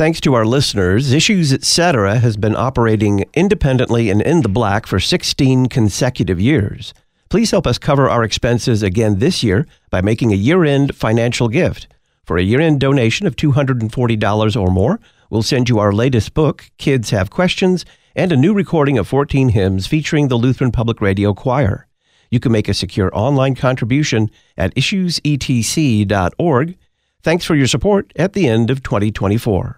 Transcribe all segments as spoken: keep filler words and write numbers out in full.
Thanks to our listeners, Issues Etc. has been operating independently and in the black for sixteen consecutive years. Please help us cover our expenses again this year by making a year-end financial gift. For a year-end donation of two hundred forty dollars or more, we'll send you our latest book, Kids Have Questions, and a new recording of fourteen hymns featuring the Lutheran Public Radio Choir. You can make a secure online contribution at issues e t c dot org. Thanks for your support at the end of twenty twenty-four.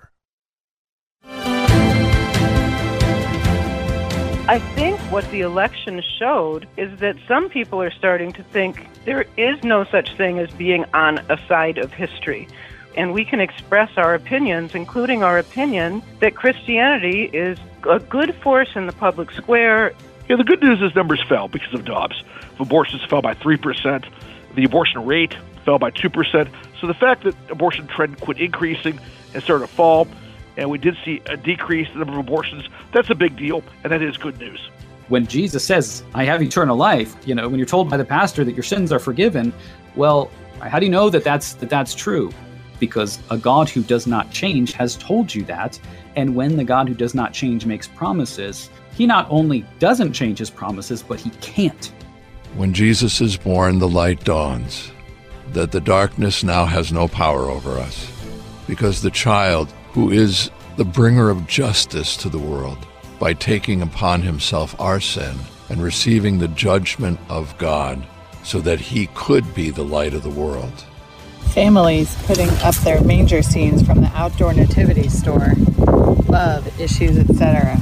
I think what the election showed is that some people are starting to think there is no such thing as being on a side of history. And we can express our opinions, including our opinion that Christianity is a good force in the public square. Yeah, the good news is numbers fell because of Dobbs. Abortions fell by three percent. The abortion rate fell by two percent. So the fact that abortion trend quit increasing and started to fall, and we did see a decrease in the number of abortions, that's a big deal, and that is good news. When Jesus says, I have eternal life, you know, when you're told by the pastor that your sins are forgiven, well, how do you know that that's, that that's true? Because a God who does not change has told you that, and when the God who does not change makes promises, he not only doesn't change his promises, but he can't. When Jesus is born, the light dawns, that the darkness now has no power over us, because the child who is the bringer of justice to the world, by taking upon himself our sin and receiving the judgment of God so that he could be the light of the world. Families putting up their manger scenes from the outdoor nativity store. Love, Issues, et cetera.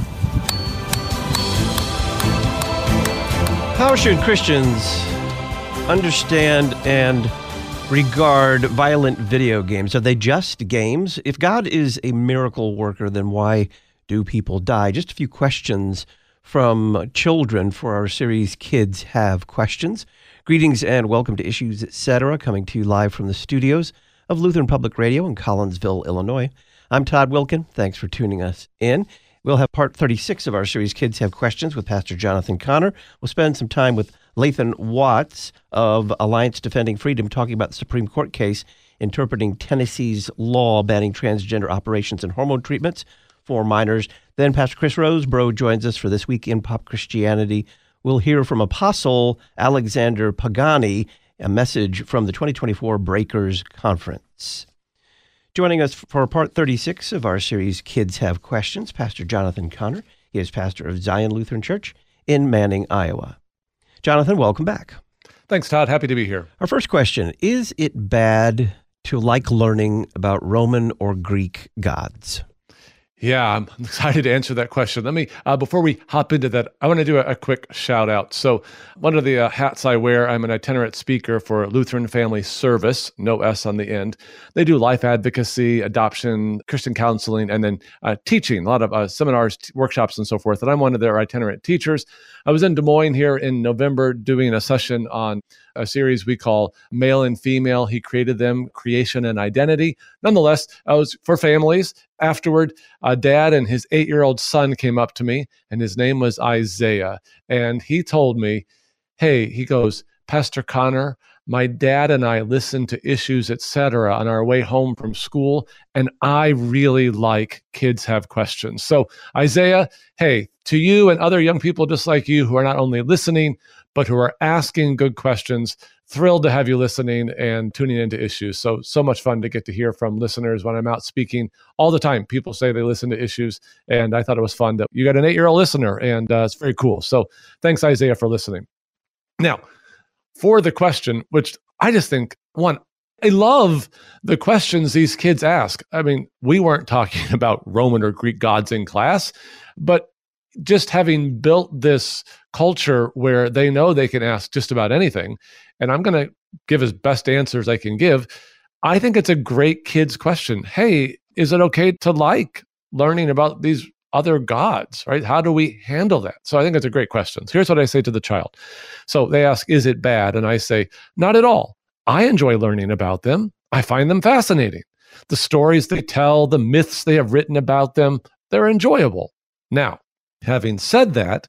How should Christians understand and regard violent video games? Are they just games? If God is a miracle worker, then why do people die? Just a few questions from children for our series, Kids Have Questions. Greetings and welcome to Issues Etc., coming to you live from the studios of Lutheran Public Radio in Collinsville, Illinois. I'm Todd Wilkin. Thanks for tuning us in. We'll have part thirty-six of our series, Kids Have Questions, with Pastor Jonathan Conner. We'll spend some time with Lathan Watts of Alliance Defending Freedom talking about the Supreme Court case interpreting Tennessee's law banning transgender operations and hormone treatments for minors. Then Pastor Chris Rosebrough joins us for This Week in Pop Christianity. We'll hear from Apostle Alexander Pagani, a message from the twenty twenty-four Breakers Conference. Joining us for part thirty-six of our series, Kids Have Questions, Pastor Jonathan Conner. He is pastor of Zion Lutheran Church in Manning, Iowa. Jonathan, welcome back. Thanks, Todd. Happy to be here. Our first question, is it bad to like learning about Roman or Greek gods? Yeah, I'm excited to answer that question. Let me, uh, before we hop into that, I want to do a, a quick shout out. So one of the uh, hats I wear, I'm an itinerant speaker for Lutheran Family Service, no S on the end. They do life advocacy, adoption, Christian counseling, and then uh, teaching, a lot of uh, seminars, t- workshops, and so forth. And I'm one of their itinerant teachers. I was in Des Moines here in November doing a session on a series we call Male and Female. He created them, Creation and Identity. Nonetheless, I was for families. Afterward, a dad and his eight-year-old son came up to me, and his name was Isaiah. And he told me, hey, he goes, Pastor Conner, my dad and I listened to Issues, et cetera, on our way home from school, and I really like Kids Have Questions. So, Isaiah, hey, to you and other young people just like you who are not only listening, but who are asking good questions, thrilled to have you listening and tuning into Issues. So, so much fun to get to hear from listeners when I'm out speaking all the time. People say they listen to Issues, and I thought it was fun that you got an eight-year-old listener, and uh, it's very cool. So thanks, Isaiah, for listening. Now, for the question, which I just think, one, I love the questions these kids ask. I mean, we weren't talking about Roman or Greek gods in class, but just having built this culture where they know they can ask just about anything, and I'm going to give as best answers I can give, I think it's a great kid's question. Hey, is it okay to like learning about these other gods, right? How do we handle that? So I think it's a great question. So here's what I say to the child. So they ask, is it bad? And I say, not at all. I enjoy learning about them. I find them fascinating. The stories they tell, the myths they have written about them, they're enjoyable. Now, having said that,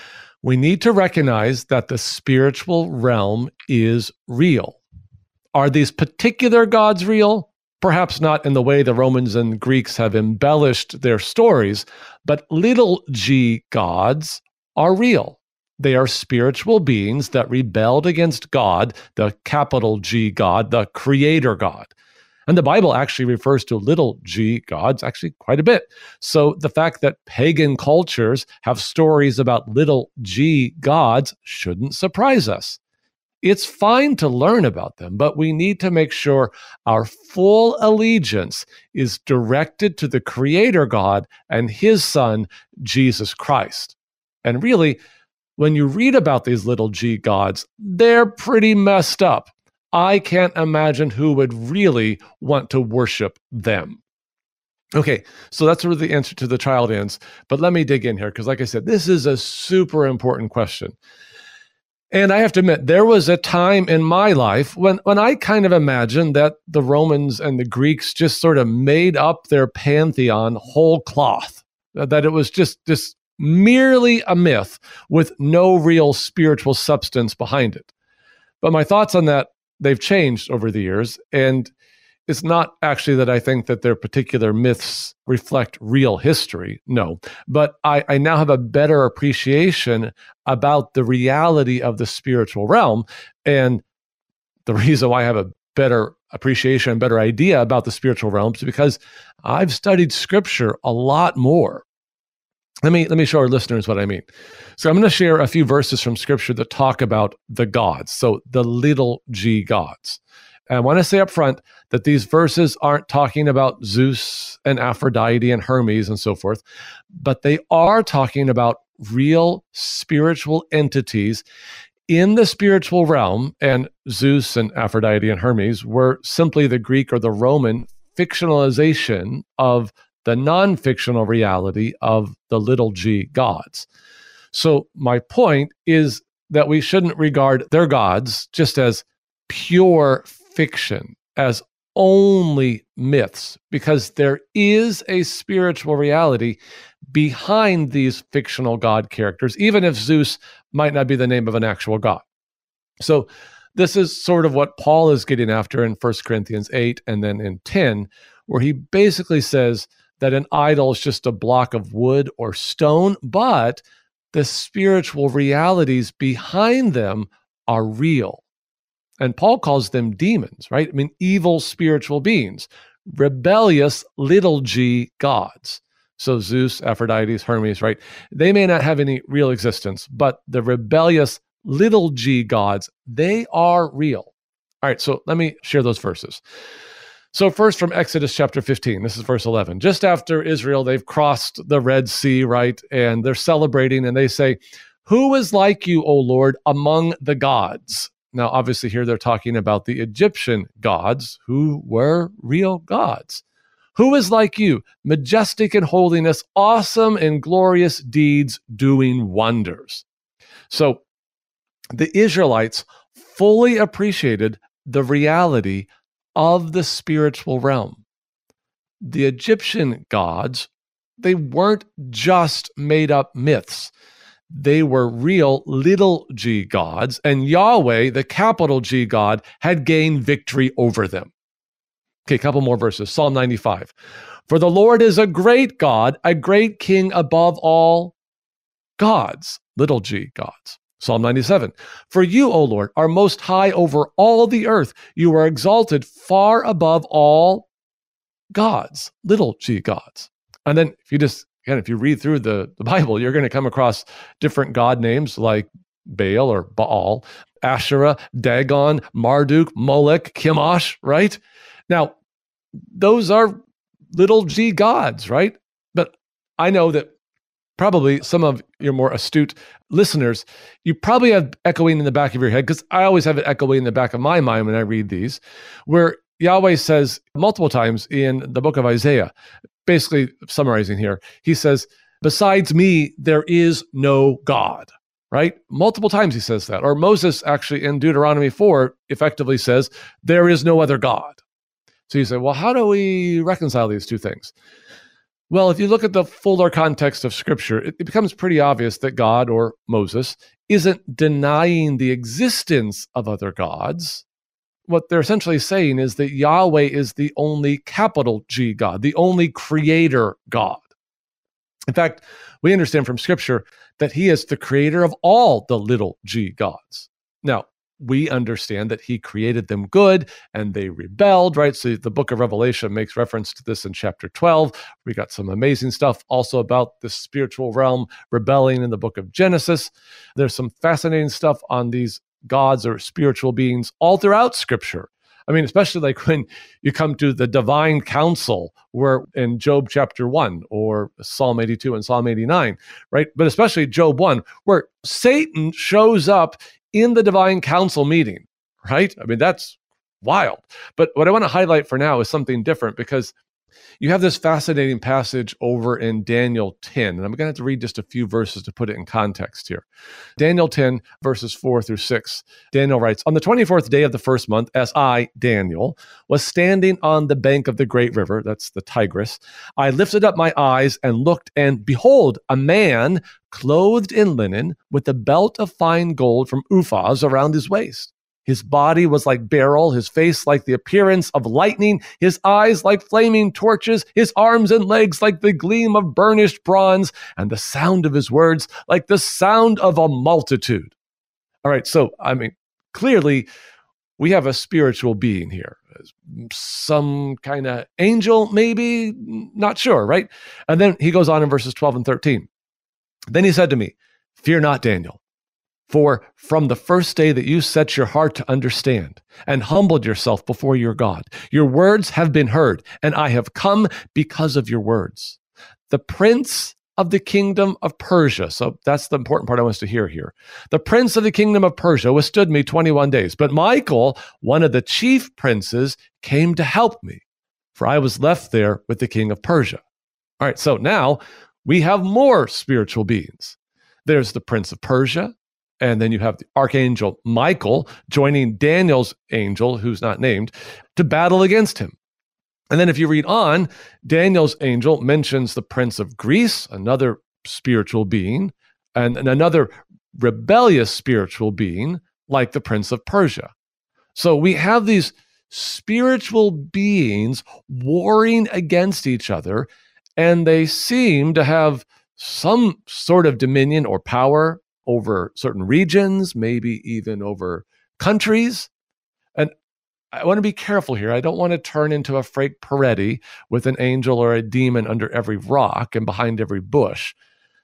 we need to recognize that the spiritual realm is real. Are these particular gods real? Perhaps not in the way the Romans and Greeks have embellished their stories, but little g gods are real. They are spiritual beings that rebelled against God, the capital G God, the creator God. And the Bible actually refers to little g gods actually quite a bit. So the fact that pagan cultures have stories about little g gods shouldn't surprise us. It's fine to learn about them, but we need to make sure our full allegiance is directed to the creator God and his son, Jesus Christ. And really, when you read about these little g gods, they're pretty messed up. I can't imagine who would really want to worship them. Okay, so that's where the answer to the child ends. But let me dig in here, because like I said, this is a super important question. And I have to admit, there was a time in my life when, when I kind of imagined that the Romans and the Greeks just sort of made up their pantheon whole cloth, that it was just, just merely a myth with no real spiritual substance behind it. But my thoughts on that, they've changed over the years, and it's not actually that I think that their particular myths reflect real history, no, but I, I now have a better appreciation about the reality of the spiritual realm, and the reason why I have a better appreciation and better idea about the spiritual realms is because I've studied Scripture a lot more. Let me let me show our listeners what I mean. So I'm going to share a few verses from Scripture that talk about the gods, so the little g gods. And I want to say up front that these verses aren't talking about Zeus and Aphrodite and Hermes and so forth, but they are talking about real spiritual entities in the spiritual realm. And Zeus and Aphrodite and Hermes were simply the Greek or the Roman fictionalization of the non-fictional reality of the little g gods. So my point is that we shouldn't regard their gods just as pure fiction, as only myths, because there is a spiritual reality behind these fictional god characters, even if Zeus might not be the name of an actual god. So this is sort of what Paul is getting after in First Corinthians eight and then in ten, where he basically says that an idol is just a block of wood or stone, but the spiritual realities behind them are real. And Paul calls them demons, right? I mean, evil spiritual beings, rebellious little g gods. So Zeus, Aphrodite, Hermes, right? They may not have any real existence, but the rebellious little g gods, they are real. All right, so let me share those verses. So first from Exodus chapter fifteen, this is verse eleven. Just after Israel, they've crossed the Red Sea, right? And they're celebrating and they say, "Who is like you, O Lord, among the gods?" Now, obviously here they're talking about the Egyptian gods who were real gods. "Who is like you, majestic in holiness, awesome in glorious deeds, doing wonders?" So the Israelites fully appreciated the reality of the spiritual realm. The Egyptian gods, they weren't just made up myths. They were real little g gods, and Yahweh, the capital G God, had gained victory over them. Okay, a couple more verses. Psalm ninety-five. "For the Lord is a great God, a great king above all gods," little g gods. Psalm ninety-seven. "For you, O Lord, are most high over all the earth. You are exalted far above all gods," little g gods. And then if you just, again, if you read through the, the Bible, you're going to come across different god names like Baal or Baal, Asherah, Dagon, Marduk, Molech, Chemosh, right? Now, those are little g gods, right? But I know that probably some of your more astute listeners, you probably have echoing in the back of your head, because I always have it echoing in the back of my mind when I read these, where Yahweh says multiple times in the book of Isaiah, basically summarizing here, he says, "Besides me, there is no God," right? Multiple times he says that. Or Moses actually in Deuteronomy four effectively says, "There is no other God." So you say, well, how do we reconcile these two things? Well, if you look at the fuller context of Scripture, it, it becomes pretty obvious that God, or Moses, isn't denying the existence of other gods, what they're essentially saying is that Yahweh is the only capital G God, the only creator God. In fact, we understand from Scripture that he is the creator of all the little g gods. Now, we understand that he created them good and they rebelled, right? So the book of Revelation makes reference to this in chapter twelve. We got some amazing stuff also about the spiritual realm rebelling in the book of Genesis. There's some fascinating stuff on these gods or spiritual beings all throughout Scripture. I mean, especially like when you come to the divine council, where in Job chapter one or Psalm eighty-two and Psalm eighty-nine, right? But especially Job one, where Satan shows up in the divine council meeting, right? I mean, that's wild. But what I want to highlight for now is something different, because you have this fascinating passage over in Daniel ten, and I'm going to have to read just a few verses to put it in context here. Daniel ten, verses four through six. Daniel writes, "On the twenty-fourth day of the first month, as I, Daniel, was standing on the bank of the great river," that's the Tigris, "I lifted up my eyes and looked, and behold, a man clothed in linen with a belt of fine gold from Uphaz around his waist. His body was like beryl, his face like the appearance of lightning, his eyes like flaming torches, his arms and legs like the gleam of burnished bronze, and the sound of his words like the sound of a multitude." All right, so, I mean, clearly we have a spiritual being here. Some kind of angel, maybe, not sure, right? And then he goes on in verses twelve and thirteen. "Then he said to me, 'Fear not, Daniel. For from the first day that you set your heart to understand and humbled yourself before your God, your words have been heard, and I have come because of your words. The prince of the kingdom of Persia,'" so that's the important part I want us to hear here, "the prince of the kingdom of Persia withstood me twenty-one days. But Michael, one of the chief princes, came to help me, for I was left there with the king of Persia." All right, so now we have more spiritual beings. There's the prince of Persia. And then you have the archangel Michael joining Daniel's angel, who's not named, to battle against him. And then if you read on, Daniel's angel mentions the prince of Greece, another spiritual being, and, and another rebellious spiritual being like the prince of Persia. So we have these spiritual beings warring against each other, and they seem to have some sort of dominion or power over certain regions, maybe even over countries. And I want to be careful here. I don't want to turn into a Frank Peretti with an angel or a demon under every rock and behind every bush.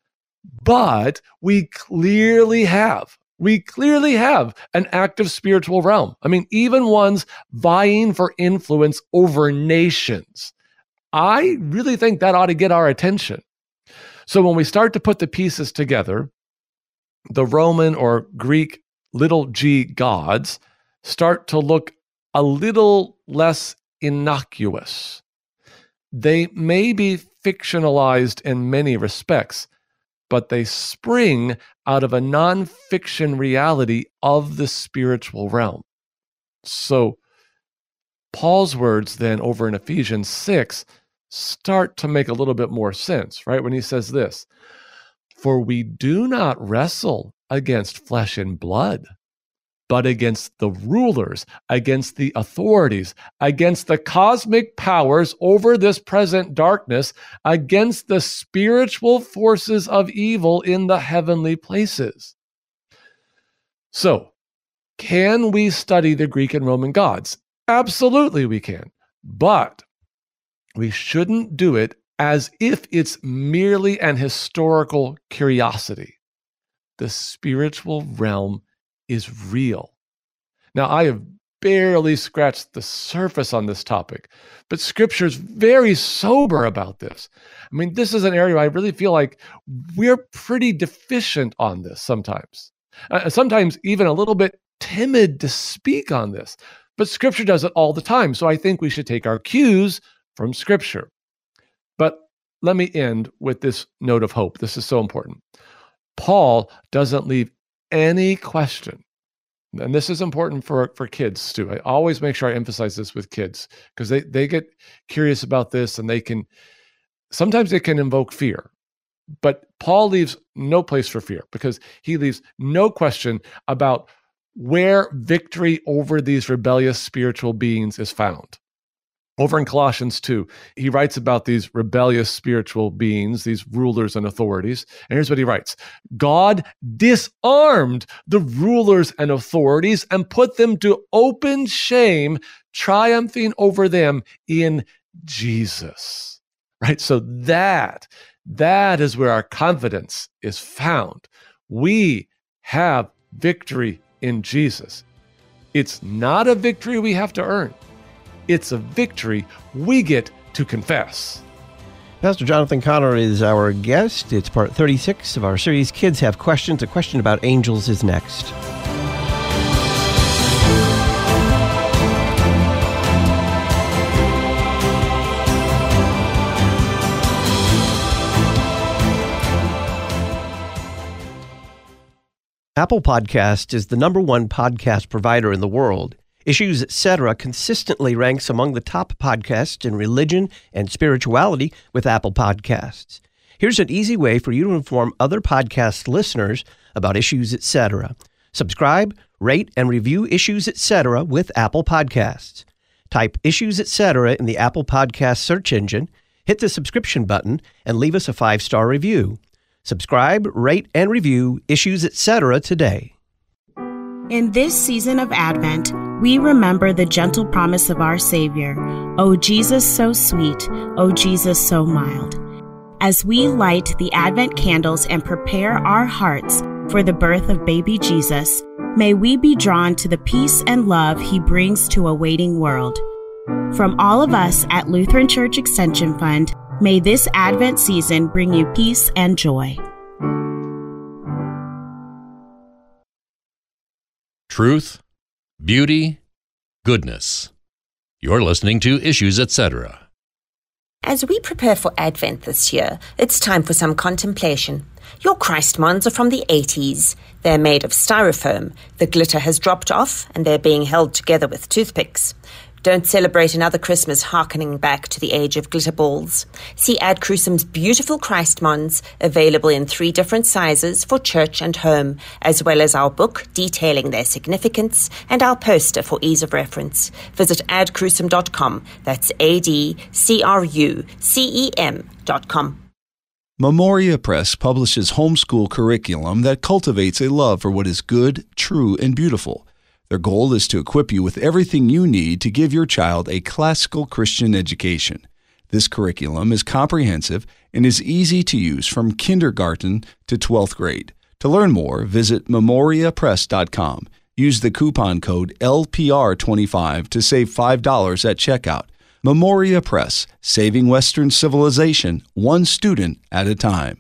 But we clearly have, we clearly have an active spiritual realm. I mean, even ones vying for influence over nations. I really think that ought to get our attention. So when we start to put the pieces together, the Roman or Greek little g gods start to look a little less innocuous. They may be fictionalized in many respects, but they spring out of a non-fiction reality of the spiritual realm. So Paul's words then over in Ephesians six start to make a little bit more sense, right? When he says this, "For we do not wrestle against flesh and blood, but against the rulers, against the authorities, against the cosmic powers over this present darkness, against the spiritual forces of evil in the heavenly places." So, can we study the Greek and Roman gods? Absolutely we can, but we shouldn't do it as if it's merely an historical curiosity. The spiritual realm is real. Now, I have barely scratched the surface on this topic, but Scripture is very sober about this. I mean, this is an area I really feel like we're pretty deficient on this sometimes. Uh, sometimes even a little bit timid to speak on this, but Scripture does it all the time. So I think we should take our cues from Scripture. But let me end with this note of hope. This is so important. Paul doesn't leave any question, and this is important for, for kids too. I always make sure I emphasize this with kids because they, they get curious about this and they can, sometimes it can invoke fear. But Paul leaves no place for fear because he leaves no question about where victory over these rebellious spiritual beings is found. Over in Colossians two, he writes about these rebellious spiritual beings, these rulers and authorities. And here's what he writes. God disarmed the rulers and authorities and put them to open shame, triumphing over them in Jesus. Right? So that, that is where our confidence is found. We have victory in Jesus. It's not a victory we have to earn. It's a victory we get to confess. Pastor Jonathan Conner is our guest. It's part thirty-six of our series, Kids Have Questions. A question about angels is next. Apple Podcast is the number one podcast provider in the world. Issues Etc. consistently ranks among the top podcasts in religion and spirituality with Apple Podcasts. Here's an easy way for you to inform other podcast listeners about Issues Etc. Subscribe, rate, and review Issues Etc. with Apple Podcasts. Type Issues Etc. in the Apple Podcast search engine, hit the subscription button, and leave us a five-star review. Subscribe, rate, and review Issues Etc. today. In this season of Advent, we remember the gentle promise of our Savior, O Jesus so sweet, O Jesus so mild. As we light the Advent candles and prepare our hearts for the birth of baby Jesus, may we be drawn to the peace and love he brings to a waiting world. From all of us at Lutheran Church Extension Fund, may this Advent season bring you peace and joy. Truth, beauty, goodness. You're listening to Issues Etc. As we prepare for Advent this year, it's time for some contemplation. Your Christmons are from the eighties. They're made of styrofoam. The glitter has dropped off, and they're being held together with toothpicks. Don't celebrate another Christmas harkening back to the age of glitter balls. See Ad Crucem's beautiful Christmons, available in three different sizes for church and home, as well as our book detailing their significance and our poster for ease of reference. Visit ad crucem dot com. That's A D C R U C E M dot com. Memoria Press publishes homeschool curriculum that cultivates a love for what is good, true, and beautiful. Their goal is to equip you with everything you need to give your child a classical Christian education. This curriculum is comprehensive and is easy to use from kindergarten to twelfth grade. To learn more, visit memoria press dot com. Use the coupon code L P R twenty-five to save five dollars at checkout. Memoria Press, saving Western civilization one student at a time.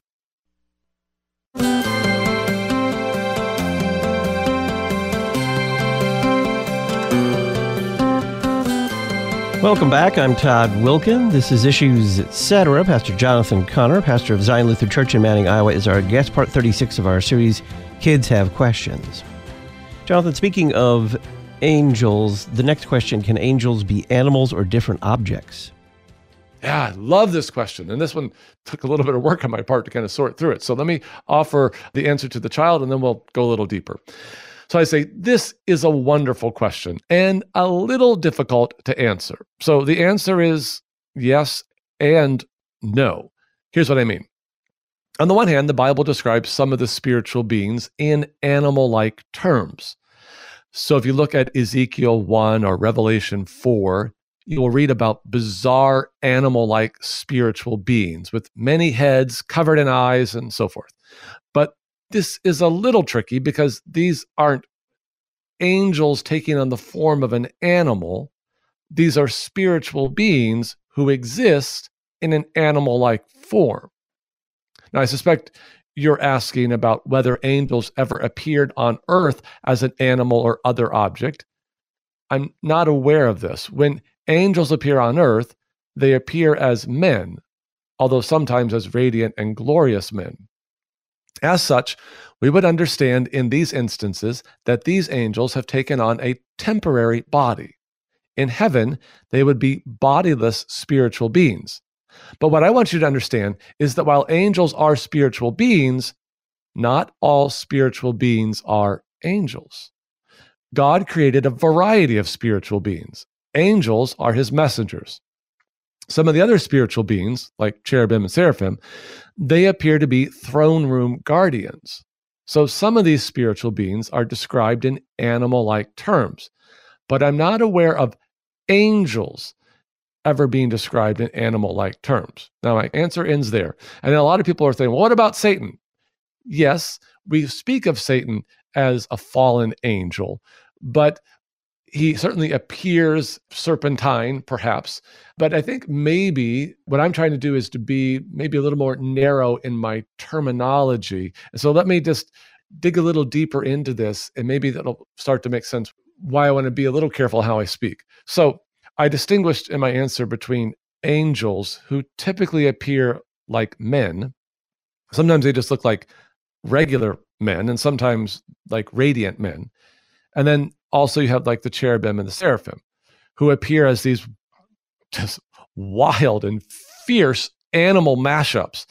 Welcome back. I'm Todd Wilkin. This is Issues Etc. Pastor Jonathan Conner, pastor of Zion Lutheran Church in Manning, Iowa, is our guest. Part thirty-six of our series, Kids Have Questions. Jonathan, speaking of angels, the next question, can angels be animals or different objects? Yeah, I love this question. And this one took a little bit of work on my part to kind of sort through it. So let me offer the answer to the child, and then we'll go a little deeper. So I say, this is a wonderful question and a little difficult to answer. So the answer is yes and no. Here's what I mean. On the one hand, the Bible describes some of the spiritual beings in animal-like terms. So if you look at Ezekiel one or Revelation four, you will read about bizarre animal-like spiritual beings with many heads, covered in eyes, and so forth. But this is a little tricky because these aren't angels taking on the form of an animal. These are spiritual beings who exist in an animal-like form. Now, I suspect you're asking about whether angels ever appeared on earth as an animal or other object. I'm not aware of this. When angels appear on earth, they appear as men, although sometimes as radiant and glorious men. As such, we would understand in these instances that these angels have taken on a temporary body. In heaven, they would be bodiless spiritual beings. But what I want you to understand is that while angels are spiritual beings, not all spiritual beings are angels. God created a variety of spiritual beings. Angels are his messengers. Some of the other spiritual beings, like cherubim and seraphim, they appear to be throne room guardians. So some of these spiritual beings are described in animal-like terms, but I'm not aware of angels ever being described in animal-like terms. Now, my answer ends there. And a lot of people are saying, well, what about Satan? Yes, we speak of Satan as a fallen angel, but he certainly appears serpentine, perhaps. But I think maybe what I'm trying to do is to be maybe a little more narrow in my terminology. And so let me just dig a little deeper into this, and maybe that'll start to make sense why I want to be a little careful how I speak. So I distinguished in my answer between angels who typically appear like men. Sometimes they just look like regular men, and sometimes like radiant men. And then also you have like the cherubim and the seraphim, who appear as these just wild and fierce animal mashups.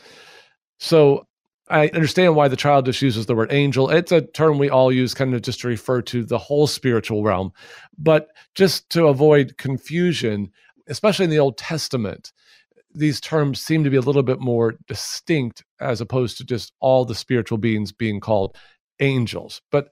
So I understand why the child just uses the word angel. It's a term we all use kind of just to refer to the whole spiritual realm. But just to avoid confusion, especially in the Old Testament, these terms seem to be a little bit more distinct as opposed to just all the spiritual beings being called angels. But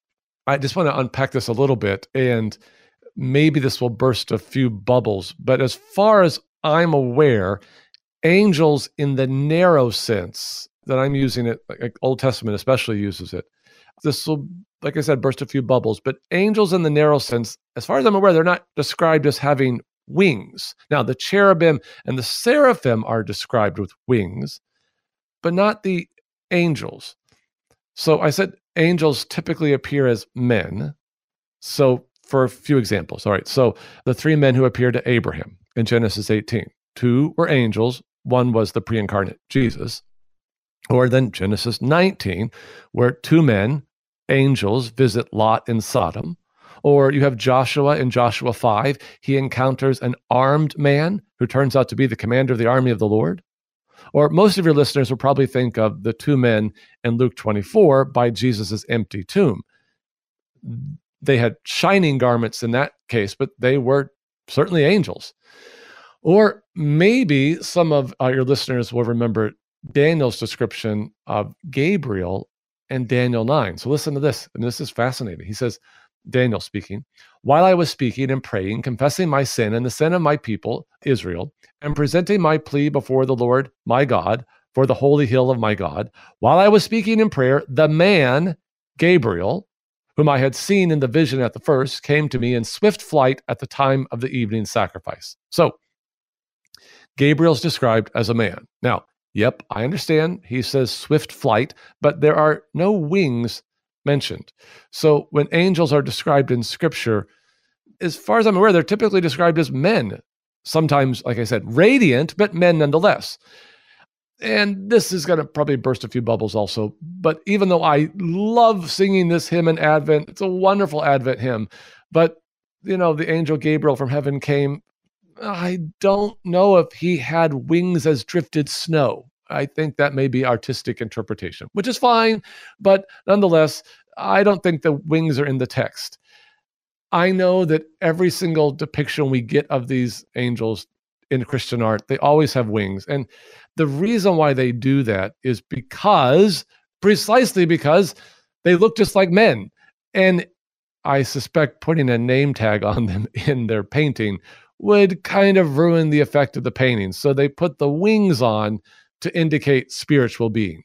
I just want to unpack this a little bit, and maybe this will burst a few bubbles. But as far as I'm aware, angels in the narrow sense that I'm using it, like Old Testament especially uses it, this will, like I said, burst a few bubbles. But angels in the narrow sense, as far as I'm aware, they're not described as having wings. Now, the cherubim and the seraphim are described with wings, but not the angels. So I said angels typically appear as men. So for a few examples, all right, so the three men who appeared to Abraham in Genesis eighteen, two were angels, one was the pre-incarnate Jesus. Or then Genesis nineteen, where two men, angels, visit Lot in Sodom. Or you have Joshua in Joshua five, he encounters an armed man who turns out to be the commander of the army of the Lord. Or most of your listeners will probably think of the two men in Luke twenty-four by Jesus' empty tomb. They had shining garments in that case, but they were certainly angels. Or maybe some of uh, your listeners will remember Daniel's description of Gabriel in Daniel nine. So listen to this, and this is fascinating. He says, Daniel speaking, while I was speaking and praying, confessing my sin and the sin of my people, Israel, and presenting my plea before the Lord my God for the holy hill of my God, while I was speaking in prayer, the man, Gabriel, whom I had seen in the vision at the first, came to me in swift flight at the time of the evening sacrifice. So Gabriel's described as a man. Now, yep, I understand. He says swift flight, but there are no wings mentioned. So when angels are described in Scripture, as far as I'm aware, they're typically described as men. Sometimes, like I said, radiant, but men nonetheless. And this is going to probably burst a few bubbles also. But even though I love singing this hymn in Advent, it's a wonderful Advent hymn. But, you know, the angel Gabriel from heaven came. I don't know if he had wings as drifted snow. I think that may be artistic interpretation, which is fine. But nonetheless, I don't think the wings are in the text. I know that every single depiction we get of these angels in Christian art, they always have wings. And the reason why they do that is because, precisely because they look just like men. And I suspect putting a name tag on them in their painting would kind of ruin the effect of the painting. So they put the wings on to indicate spiritual being.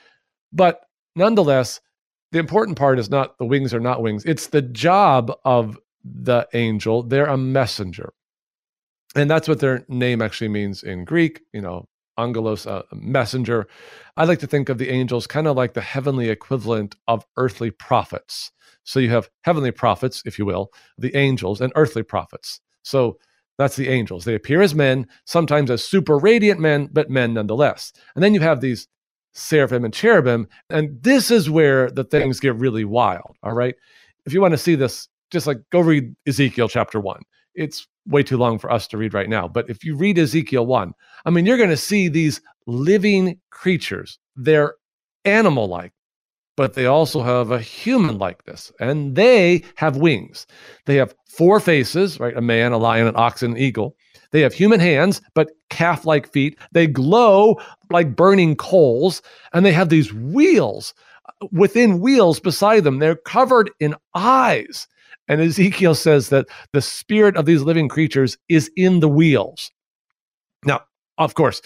But nonetheless, the important part is not the wings or not wings. It's the job of the angel. They're a messenger. And that's what their name actually means in Greek, you know, angelos, a messenger. I like to think of the angels kind of like the heavenly equivalent of earthly prophets. So you have heavenly prophets, if you will, the angels, and earthly prophets. So that's the angels. They appear as men, sometimes as super radiant men, but men nonetheless. And then you have these seraphim and cherubim, and this is where the things get really wild, all right? If you want to see this, just like go read Ezekiel chapter one. It's way too long for us to read right now, but if you read Ezekiel one, I mean, you're going to see these living creatures. They're animal-like. but they also have a human likeness, and they have wings. They have four faces, right? A man, a lion, an ox, and an eagle. They have human hands, but calf-like feet. They glow like burning coals, and they have these wheels within wheels beside them. They're covered in eyes. And Ezekiel says that the spirit of these living creatures is in the wheels. Now, of course,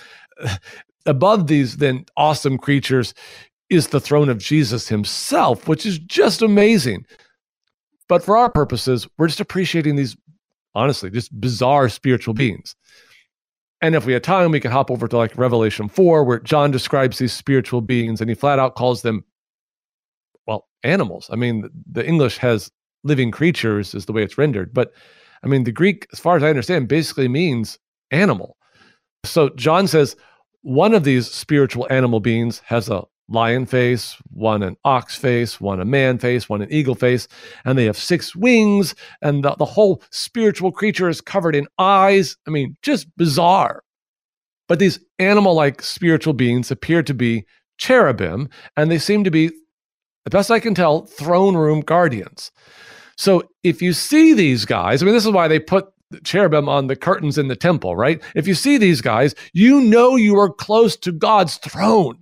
above these then awesome creatures is the throne of Jesus himself, which is just amazing. But for our purposes, we're just appreciating these, honestly, just bizarre spiritual beings. And if we had time, we could hop over to like Revelation four, where John describes these spiritual beings, and he flat out calls them, well, animals. I mean, the English has living creatures is the way it's rendered. But I mean, the Greek, as far as I understand, basically means animal. So John says one of these spiritual animal beings has a lion face, one an ox face, one a man face, one an eagle face, and they have six wings, and the, the whole spiritual creature is covered in eyes. I mean, just bizarre. But these animal-like spiritual beings appear to be cherubim, and they seem to be, the best I can tell, throne room guardians. So if you see these guys, I mean, this is why they put cherubim on the curtains in the temple, right? If you see these guys, you know you are close to God's throne.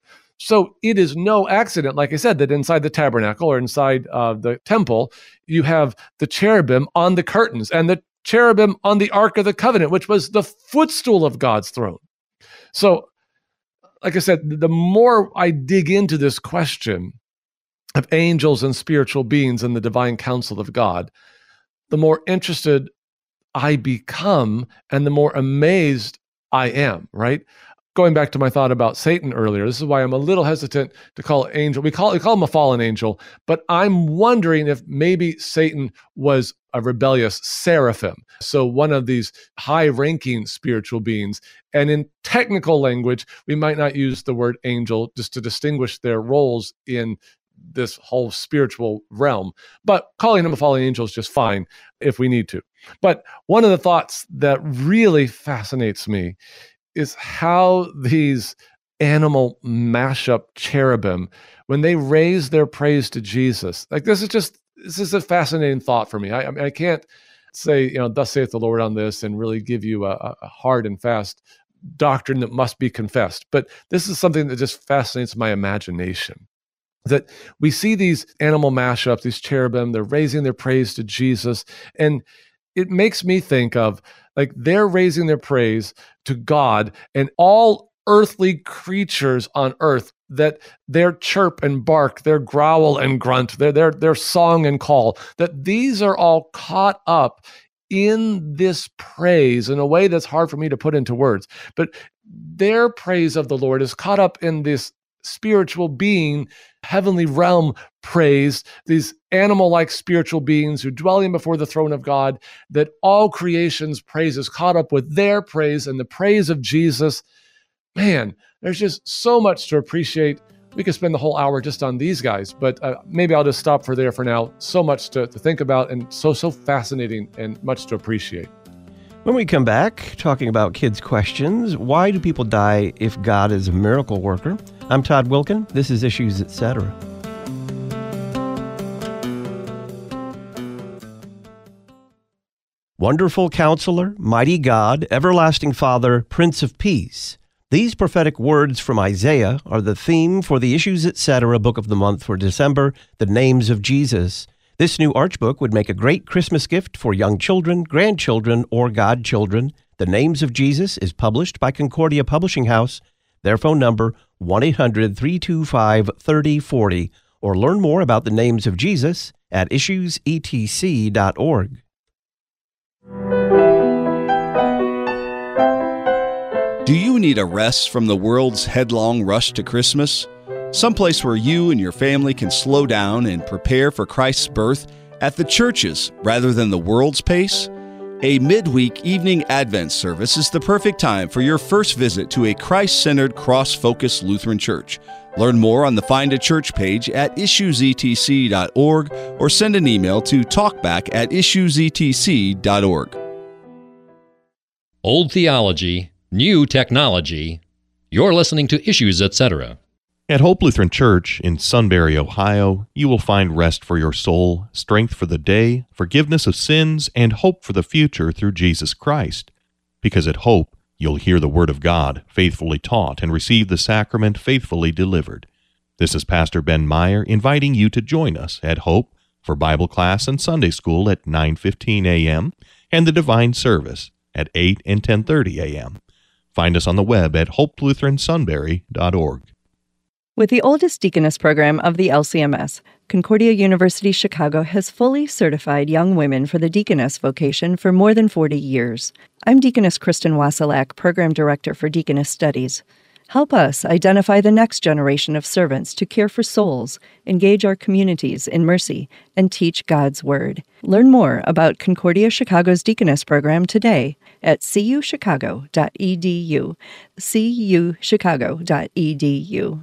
So it is no accident, like I said, that inside the tabernacle or inside uh, the temple, you have the cherubim on the curtains and the cherubim on the Ark of the Covenant, which was the footstool of God's throne. So, like I said, the more I dig into this question of angels and spiritual beings and the divine counsel of God, the more interested I become and the more amazed I am, right? Going back to my thought about Satan earlier, this is why I'm a little hesitant to call angel. We call, we call him a fallen angel, but I'm wondering if maybe Satan was a rebellious seraphim. So one of these high-ranking spiritual beings. And in technical language, we might not use the word angel just to distinguish their roles in this whole spiritual realm. But calling him a fallen angel is just fine if we need to. But one of the thoughts that really fascinates me is how these animal mashup cherubim, when they raise their praise to Jesus, like this is just, this is a fascinating thought for me. I, I mean, I can't say, you know, thus saith the Lord on this and really give you a, a hard and fast doctrine that must be confessed. But this is something that just fascinates my imagination. That we see these animal mashups, these cherubim, they're raising their praise to Jesus. And it makes me think of like they're raising their praise to God, and all earthly creatures on earth, that their chirp and bark, their growl and grunt, their, their, their song and call, that these are all caught up in this praise in a way that's hard for me to put into words. But their praise of the Lord is caught up in this spiritual being, heavenly realm praise, these animal-like spiritual beings who dwelling before the throne of God, that all creation's praise is caught up with their praise and the praise of Jesus. Man, there's just so much to appreciate. We could spend the whole hour just on these guys, but uh, maybe I'll just stop for there for now. So much to, to think about and so, so fascinating and much to appreciate. When we come back, talking about kids' questions, why do people die if God is a miracle worker? I'm Todd Wilkin. This is Issues, et cetera. Wonderful Counselor, Mighty God, Everlasting Father, Prince of Peace. These prophetic words from Isaiah are the theme for the Issues, et cetera book of the month for December, The Names of Jesus. This new Archbook would make a great Christmas gift for young children, grandchildren, or godchildren. The Names of Jesus is published by Concordia Publishing House. Their phone number, one eight hundred, three two five, three oh four oh, or learn more about the names of Jesus at issues e t c dot org. Do you need a rest from the world's headlong rush to Christmas? Someplace where you and your family can slow down and prepare for Christ's birth at the church's rather than the world's pace? A midweek evening Advent service is the perfect time for your first visit to a Christ-centered, cross-focused Lutheran church. Learn more on the Find a Church page at issues e t c dot org or send an email to talkback at issues e t c dot org. Old theology, new technology. You're listening to Issues, et cetera. At Hope Lutheran Church in Sunbury, Ohio, you will find rest for your soul, strength for the day, forgiveness of sins, and hope for the future through Jesus Christ. Because at Hope, you'll hear the Word of God faithfully taught and receive the sacrament faithfully delivered. This is Pastor Ben Meyer inviting you to join us at Hope for Bible class and Sunday school at nine fifteen a.m. and the Divine Service at eight and ten thirty a.m. Find us on the web at hope lutheran sunbury dot org. With the oldest deaconess program of the L C M S, Concordia University Chicago has fully certified young women for the deaconess vocation for more than forty years. I'm Deaconess Kristen Wasilak, Program Director for Deaconess Studies. Help us identify the next generation of servants to care for souls, engage our communities in mercy, and teach God's Word. Learn more about Concordia Chicago's Deaconess program today at c u chicago dot e d u, c u chicago dot e d u.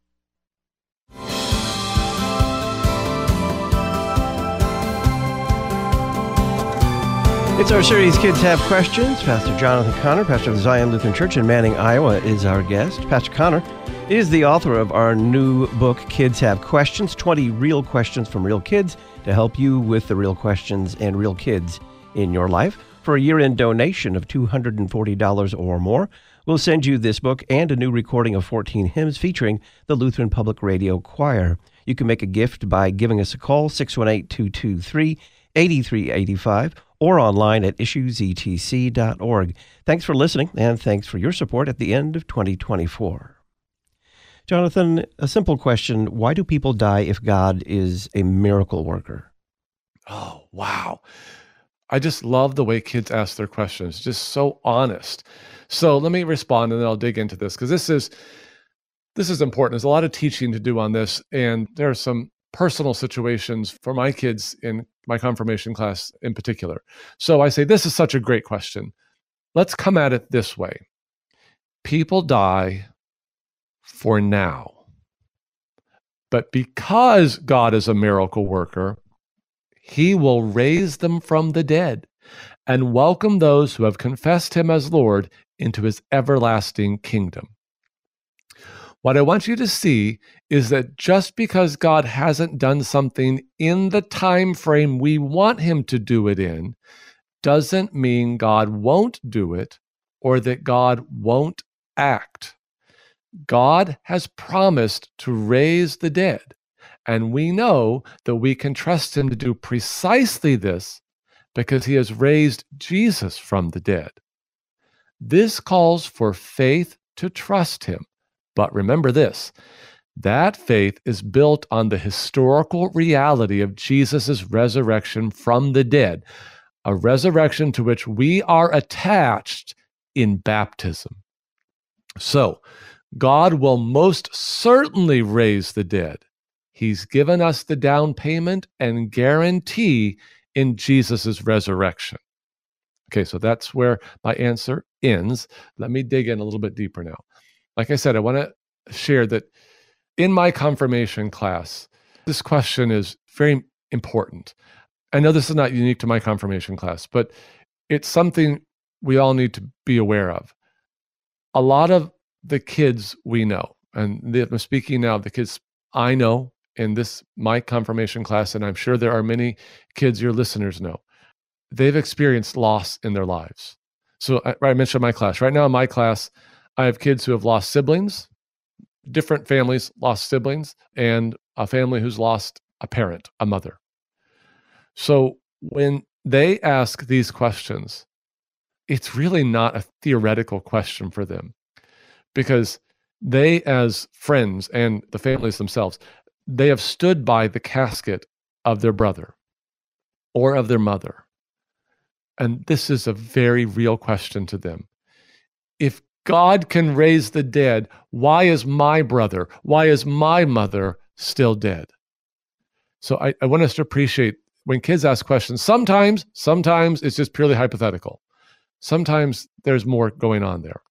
It's our series, Kids Have Questions. Pastor Jonathan Connor, pastor of the Zion Lutheran Church in Manning, Iowa, is our guest. Pastor Connor is the author of our new book, Kids Have Questions, twenty real questions from real kids to help you with the real questions and real kids in your life. For a year-end donation of two hundred forty dollars or more, we'll send you this book and a new recording of fourteen hymns featuring the Lutheran Public Radio Choir. You can make a gift by giving us a call, six one eight, two two three, eight three eight five, or online at issues e t c dot org. Thanks for listening, and thanks for your support at the end of twenty twenty-four. Jonathan, a simple question. Why do people die if God is a miracle worker? Oh, wow. I just love the way kids ask their questions, just so honest. So let me respond, and then I'll dig into this, because this is this is important. There's a lot of teaching to do on this, and there are some personal situations for my kids in my confirmation class in particular. So I say, this is such a great question. Let's come at it this way. People die for now. But because God is a miracle worker, he will raise them from the dead and welcome those who have confessed him as Lord into his everlasting kingdom. What I want you to see is that just because God hasn't done something in the time frame we want him to do it in, doesn't mean God won't do it or that God won't act. God has promised to raise the dead, and we know that we can trust him to do precisely this because he has raised Jesus from the dead. This calls for faith to trust him. But remember this, that faith is built on the historical reality of Jesus' resurrection from the dead, a resurrection to which we are attached in baptism. So, God will most certainly raise the dead. He's given us the down payment and guarantee in Jesus' resurrection. Okay, so that's where my answer ends. Let me dig in a little bit deeper now. Like I said, I want to share that in my confirmation class, this question is very important. I know this is not unique to my confirmation class, but it's something we all need to be aware of. A lot of the kids we know, and I'm speaking now of the kids I know in this, my confirmation class, and I'm sure there are many kids your listeners know, they've experienced loss in their lives. So I, I mentioned my class. Right now in my class, I have kids who have lost siblings, different families lost siblings, and a family who's lost a parent, a mother. So when they ask these questions, it's really not a theoretical question for them, because they, as friends and the families themselves, they have stood by the casket of their brother or of their mother. And this is a very real question to them. If God can raise the dead, why is my brother, why is my mother still dead? So I, I want us to appreciate when kids ask questions, sometimes, sometimes it's just purely hypothetical. Sometimes there's more going on there.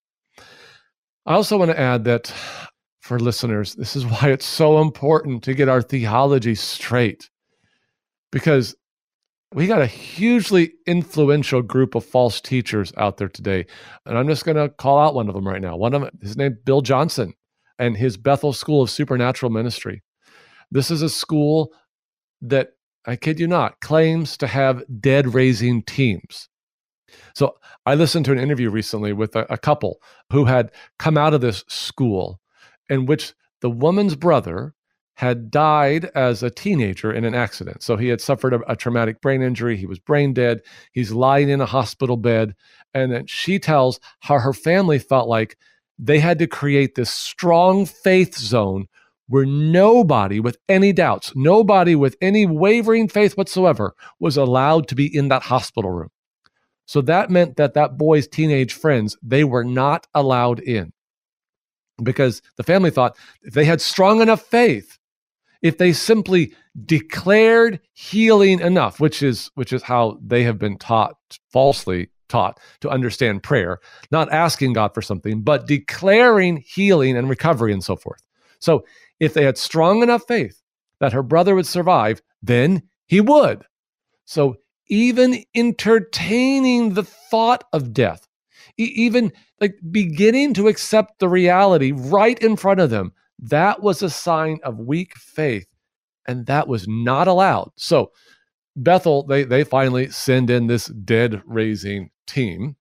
I also want to add that for listeners, this is why it's so important to get our theology straight, because we got a hugely influential group of false teachers out there today. And I'm just going to call out one of them right now. One of them, his name, Bill Johnson. and his Bethel School of Supernatural Ministry. This is a school that, I kid you not, claims to have dead-raising teams. So I listened to an interview recently with a, a couple who had come out of this school in which the woman's brother had died as a teenager in an accident. So he had suffered a, a traumatic brain injury. He was brain dead. He's lying in a hospital bed. And then she tells how her family felt like they had to create this strong faith zone where nobody with any doubts, nobody with any wavering faith whatsoever was allowed to be in that hospital room. So that meant that that boy's teenage friends, they were not allowed in, because the family thought if they had strong enough faith, if they simply declared healing enough, which is which is how they have been taught, falsely taught, to understand prayer, not asking God for something, but declaring healing and recovery and so forth. So if they had strong enough faith that her brother would survive, then he would. So even entertaining the thought of death, e- even like beginning to accept the reality right in front of them, that was a sign of weak faith, and that was not allowed. So Bethel, they they finally send in this dead-raising team,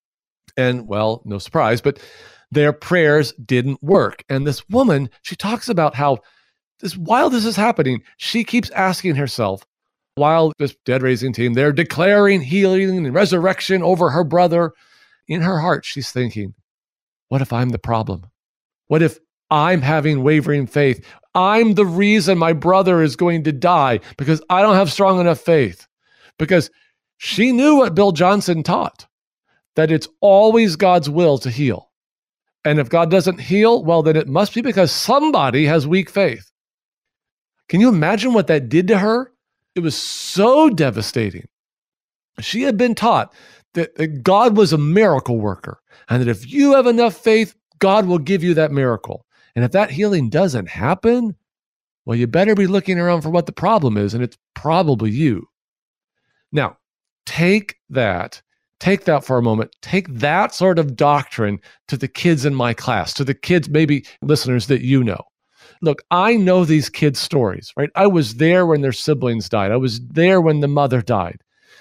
and well, no surprise, but their prayers didn't work. And this woman, she talks about how this, while this is happening, she keeps asking herself, while this dead-raising team, they're declaring healing and resurrection over her brother, in her heart, she's thinking, what if I'm the problem? What if I'm having wavering faith? I'm the reason my brother is going to die because I don't have strong enough faith. Because she knew what Bill Johnson taught, that it's always God's will to heal. And if God doesn't heal, well, then it must be because somebody has weak faith. Can you imagine what that did to her? It was so devastating. She had been taught that, that God was a miracle worker, and that if you have enough faith, God will give you that miracle. And if that healing doesn't happen, well, you better be looking around for what the problem is, and it's probably you. Now, take that, take that for a moment, take that sort of doctrine to the kids in my class, to the kids, maybe listeners that you know. Look, I know these kids' stories, right? I was there when their siblings died. I was there when the mother died.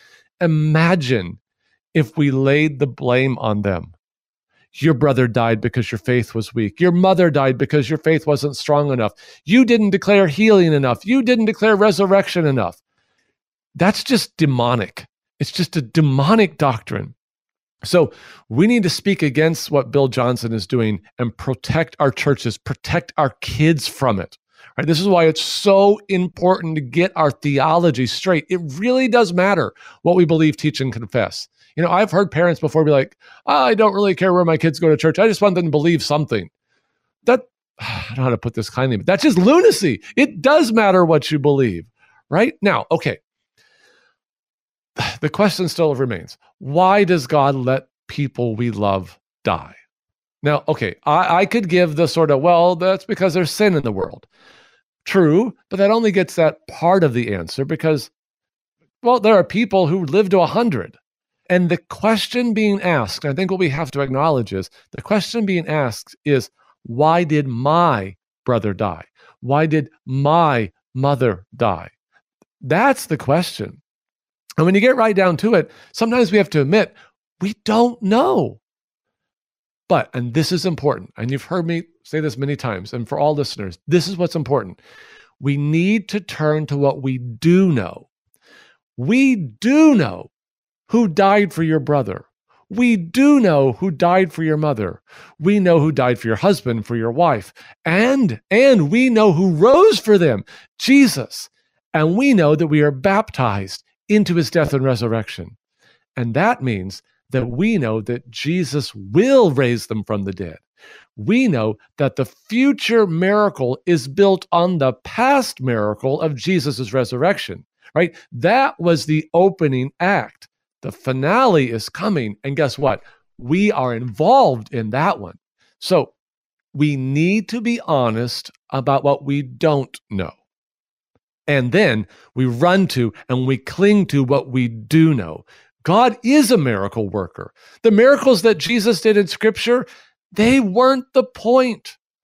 Imagine if we laid the blame on them. Your brother died because your faith was weak. Your mother died because your faith wasn't strong enough. You didn't declare healing enough. You didn't declare resurrection enough. That's just demonic. It's just a demonic doctrine. So we need to speak against what Bill Johnson is doing and protect our churches, protect our kids from it. Right? This is why it's so important to get our theology straight. It really does matter what we believe, teach, and confess. You know, I've heard parents before be like, oh, I don't really care where my kids go to church. I just want them to believe something. That, I don't know how to put this kindly, but that's just lunacy. It does matter what you believe, right? Now, okay. The question still remains, why does God let people we love die? Now, okay, I, I could give the sort of, well, that's because there's sin in the world. True, but that only gets that part of the answer because, well, there are people who live to one hundred. And the question being asked, I think what we have to acknowledge is, the question being asked is, why did my brother die? Why did my mother die? That's the question. And when you get right down to it, sometimes we have to admit, we don't know. But, and this is important, and you've heard me say this many times, and for all listeners, this is what's important. We need to turn to what we do know. We do know who died for your brother. We do know who died for your mother. We know who died for your husband, for your wife, and, and we know who rose for them, Jesus. And we know that we are baptized into his death and resurrection. And that means that we know that Jesus will raise them from the dead. We know that the future miracle is built on the past miracle of Jesus' resurrection, right? That was the opening act. The finale is coming. And guess what? We are involved in that one. So we need to be honest about what we don't know. And then we run to and we cling to what we do know. God is a miracle worker. The miracles that Jesus did in Scripture, they weren't the point.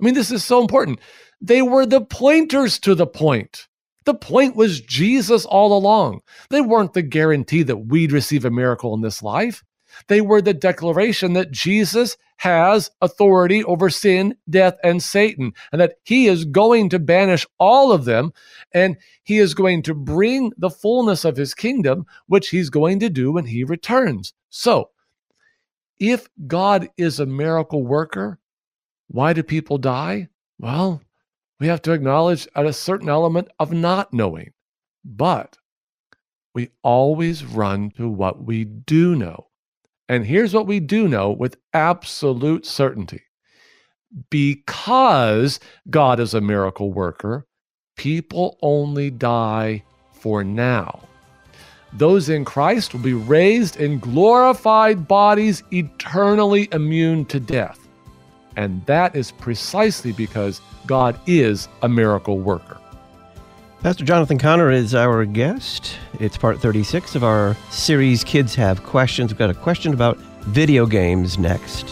I mean, this is so important. They were the pointers to the point. The point was Jesus all along. They weren't the guarantee that we'd receive a miracle in this life. They were the declaration that Jesus has authority over sin, death, and Satan, and that he is going to banish all of them, and he is going to bring the fullness of his kingdom, which he's going to do when he returns. So, if God is a miracle worker, why do people die? Well, we have to acknowledge at a certain element of not knowing, but we always run to what we do know. And here's what we do know with absolute certainty. Because God is a miracle worker, people only die for now. Those in Christ will be raised in glorified bodies, eternally immune to death. And that is precisely because God is a miracle worker. Pastor Jonathan Conner is our guest. It's part thirty-six of our series, Kids Have Questions. We've got a question about video games next.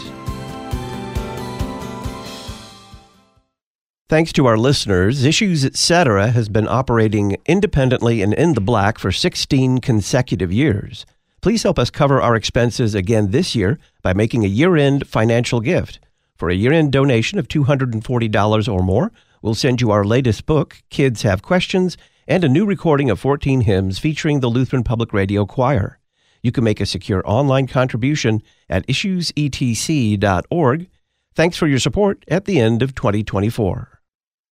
Thanks to our listeners, Issues Etc. has been operating independently and in the black for sixteen consecutive years. Please help us cover our expenses again this year by making a year-end financial gift. For a year-end donation of two hundred forty dollars or more, we'll send you our latest book, Kids Have Questions, and a new recording of fourteen hymns featuring the Lutheran Public Radio Choir. You can make a secure online contribution at issues e t c dot org. Thanks for your support at the end of twenty twenty-four.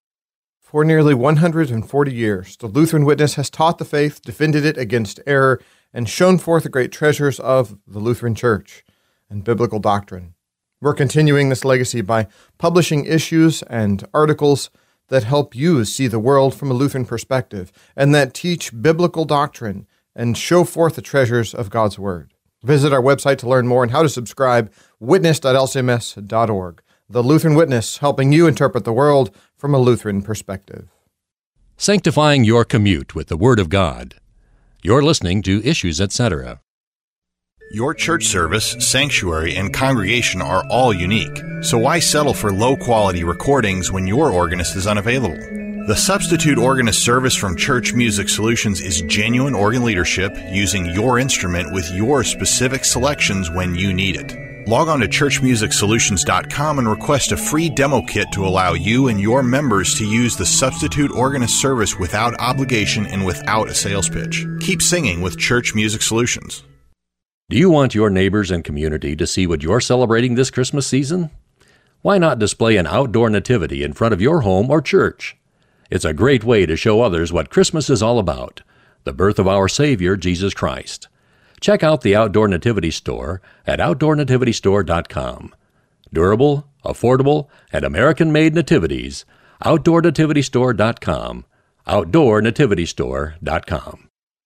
For nearly one hundred forty years, the Lutheran Witness has taught the faith, defended it against error, and shown forth the great treasures of the Lutheran Church and biblical doctrine. We're continuing this legacy by publishing issues and articles that help you see the world from a Lutheran perspective and that teach biblical doctrine and show forth the treasures of God's Word. Visit our website to learn more and how to subscribe, witness dot l c m s dot org. The Lutheran Witness, helping you interpret the world from a Lutheran perspective. Sanctifying your commute with the Word of God. You're listening to Issues Etc. Your church service, sanctuary, and congregation are all unique, so why settle for low-quality recordings when your organist is unavailable? The Substitute Organist service from Church Music Solutions is genuine organ leadership using your instrument with your specific selections when you need it. Log on to church music solutions dot com and request a free demo kit to allow you and your members to use the Substitute Organist service without obligation and without a sales pitch. Keep singing with Church Music Solutions. Do you want your neighbors and community to see what you're celebrating this Christmas season? Why not display an outdoor nativity in front of your home or church? It's a great way to show others what Christmas is all about, the birth of our Savior, Jesus Christ. Check out the Outdoor Nativity Store at outdoor nativity store dot com. Durable, affordable, and American-made nativities, outdoor nativity store dot com, outdoor nativity store dot com.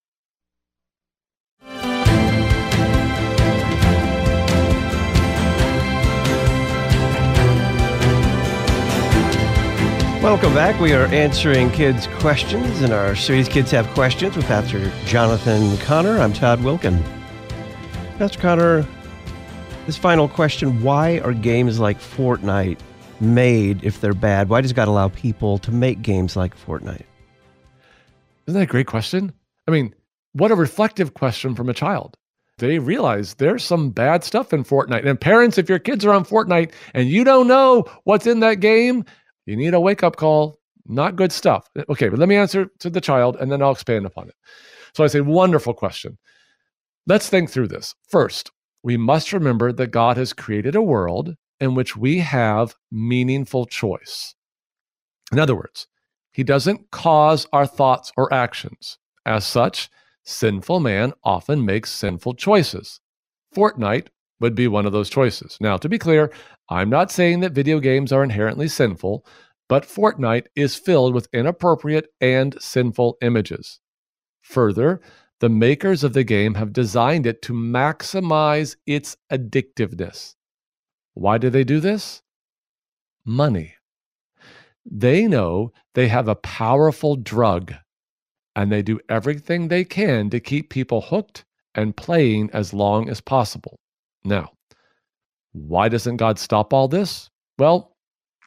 Welcome back. We are answering kids' questions in our series Kids Have Questions with Pastor Jonathan Conner. I'm Todd Wilkin. Pastor Conner, this final question, why are games like Fortnite made if they're bad? Why does God allow people to make games like Fortnite? Isn't that a great question? I mean, what a reflective question from a child. They realize there's some bad stuff in Fortnite. And parents, if your kids are on Fortnite and you don't know what's in that game, you need a wake-up call. Not good stuff. Okay, but let me answer to the child, and then I'll expand upon it. So I say, wonderful question. Let's think through this. First, we must remember that God has created a world in which we have meaningful choice. In other words, he doesn't cause our thoughts or actions. As such, sinful man often makes sinful choices. Fortnite would be one of those choices. Now, to be clear, I'm not saying that video games are inherently sinful, but Fortnite is filled with inappropriate and sinful images. Further, the makers of the game have designed it to maximize its addictiveness. Why do they do this? Money. They know they have a powerful drug, and they do everything they can to keep people hooked and playing as long as possible. Now, why doesn't God stop all this? Well,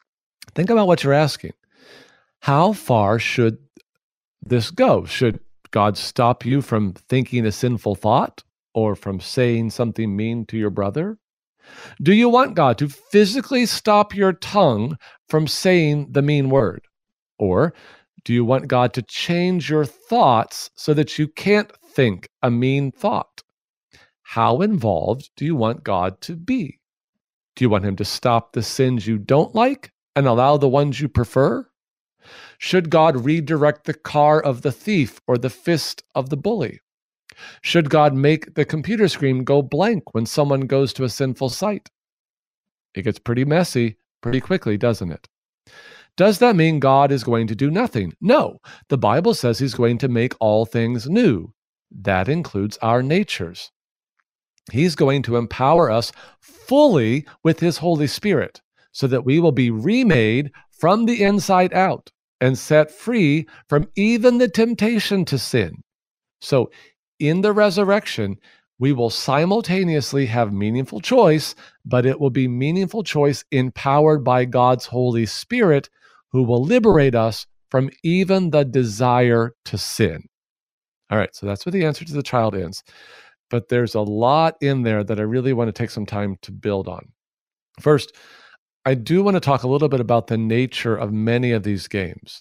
Think about what you're asking. How far should this go? Should God stop you from thinking a sinful thought or from saying something mean to your brother? Do you want God to physically stop your tongue from saying the mean word? Or do you want God to change your thoughts so that you can't think a mean thought? How involved do you want God to be? Do you want him to stop the sins you don't like and allow the ones you prefer? Should God redirect the car of the thief or the fist of the bully? Should God make the computer screen go blank when someone goes to a sinful site? It gets pretty messy pretty quickly, doesn't it? Does that mean God is going to do nothing? No. The Bible says he's going to make all things new. That includes our natures. He's going to empower us fully with his Holy Spirit so that we will be remade from the inside out and set free from even the temptation to sin. So in the resurrection, we will simultaneously have meaningful choice, but it will be meaningful choice empowered by God's Holy Spirit, who will liberate us from even the desire to sin. All right, so that's where the answer to the child ends. But there's a lot in there that I really want to take some time to build on. First, I do want to talk a little bit about the nature of many of these games.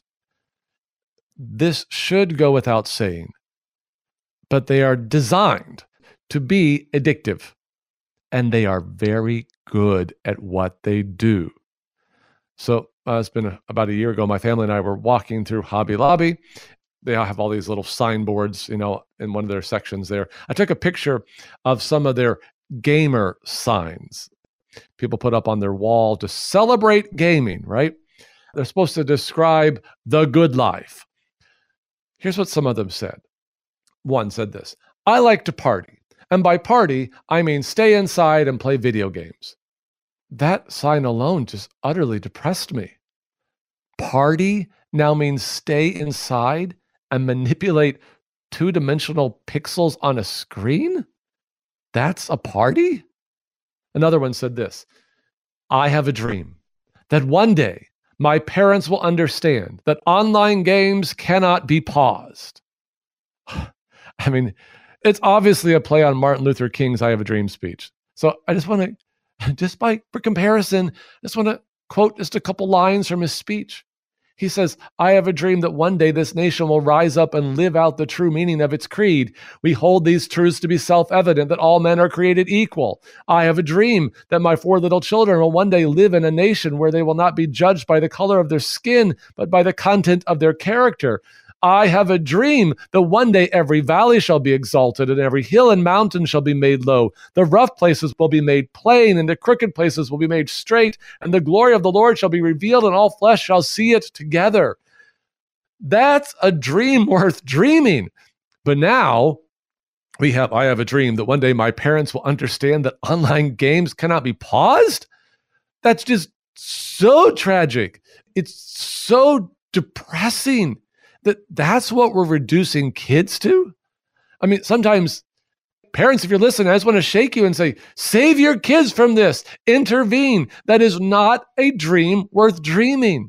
This should go without saying, but they are designed to be addictive, and they are very good at what they do. So uh, it's been a, about a year ago, my family and I were walking through Hobby Lobby. They all have all these little signboards, you know, in one of their sections there. I took a picture of some of their gamer signs people put up on their wall to celebrate gaming, right? They're supposed to describe the good life. Here's what some of them said. One said this: I like to party. And by party, I mean stay inside and play video games. That sign alone just utterly depressed me. Party now means stay inside and manipulate two-dimensional pixels on a screen? That's a party? Another one said this: I have a dream that one day my parents will understand that online games cannot be paused. I mean, it's obviously a play on Martin Luther King's I Have a Dream speech. So I just want to, just by for comparison, I just want to quote just a couple lines from his speech. He says, I have a dream that one day this nation will rise up and live out the true meaning of its creed. We hold these truths to be self-evident, that all men are created equal. I have a dream that my four little children will one day live in a nation where they will not be judged by the color of their skin, but by the content of their character. I have a dream that one day every valley shall be exalted and every hill and mountain shall be made low. The rough places will be made plain and the crooked places will be made straight, and the glory of the Lord shall be revealed and all flesh shall see it together. That's a dream worth dreaming. But now we have, I have a dream that one day my parents will understand that online games cannot be paused. That's just so tragic. It's so depressing. That that's what we're reducing kids to? I mean, sometimes parents, if you're listening, I just want to shake you and say, save your kids from this. Intervene. That is not a dream worth dreaming.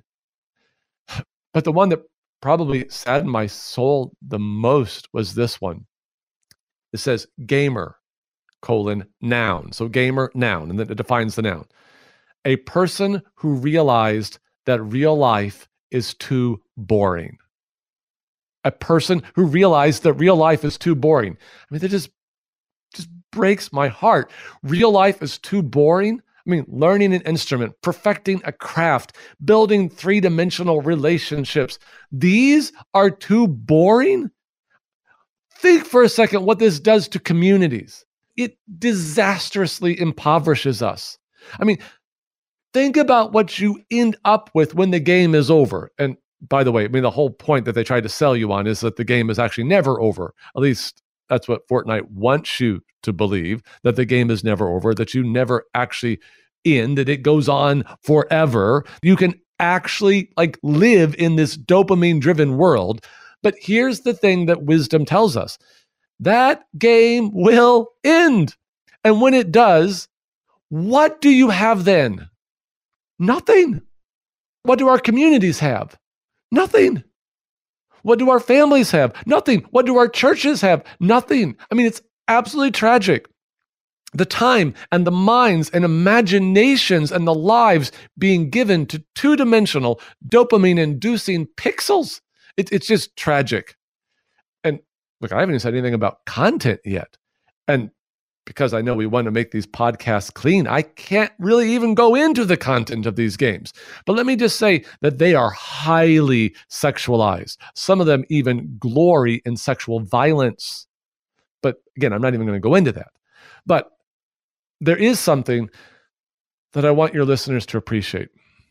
But the one that probably saddened my soul the most was this one. It says gamer, colon, noun. So gamer, noun, and then it defines the noun. A person who realized that real life is too boring. A person who realized that real life is too boring. I mean, that just, just breaks my heart. Real life is too boring. I mean, learning an instrument, perfecting a craft, building three-dimensional relationships. These are too boring? Think for a second what this does to communities. It disastrously impoverishes us. I mean, think about what you end up with when the game is over. And by the way, I mean, the whole point that they tried to sell you on is that the game is actually never over. At least that's what Fortnite wants you to believe, that the game is never over, that you never actually end, that it goes on forever. You can actually like live in this dopamine-driven world. But here's the thing that wisdom tells us. That game will end. And when it does, what do you have then? Nothing. What do our communities have? Nothing. What do our families have? Nothing. What do our churches have? Nothing. I mean, it's absolutely tragic. The time and the minds and imaginations and the lives being given to two-dimensional, dopamine-inducing pixels. It, it's just tragic. And look, I haven't even said anything about content yet. And because I know we want to make these podcasts clean, I can't really even go into the content of these games. But let me just say that they are highly sexualized. Some of them even glory in sexual violence. But again, I'm not even going to go into that. But there is something that I want your listeners to appreciate.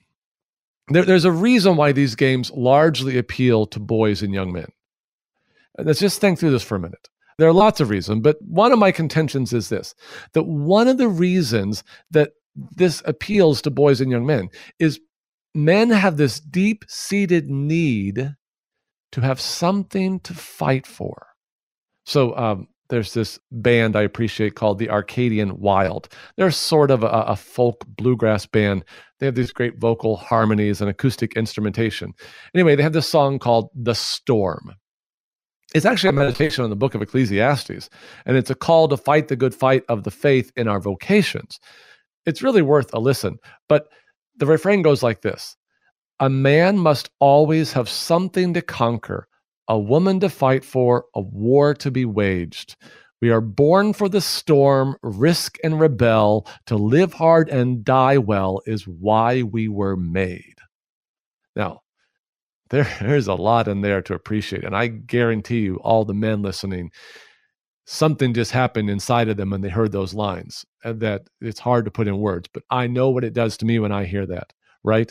There, there's a reason why these games largely appeal to boys and young men. And let's just think through this for a minute. There are lots of reasons, but one of my contentions is this, that one of the reasons that this appeals to boys and young men is men have this deep-seated need to have something to fight for. So um, there's this band I appreciate called the Arcadian Wild. They're sort of a, a folk bluegrass band. They have these great vocal harmonies and acoustic instrumentation. Anyway, they have this song called The Storm. It's actually a meditation on the book of Ecclesiastes, and it's a call to fight the good fight of the faith in our vocations. It's really worth a listen, but the refrain goes like this. A man must always have something to conquer, a woman to fight for, a war to be waged. We are born for the storm, risk and rebel. To live hard and die well is why we were made. Now, There, there's a lot in there to appreciate. And I guarantee you, all the men listening, something just happened inside of them when they heard those lines that it's hard to put in words. But I know what it does to me when I hear that, right?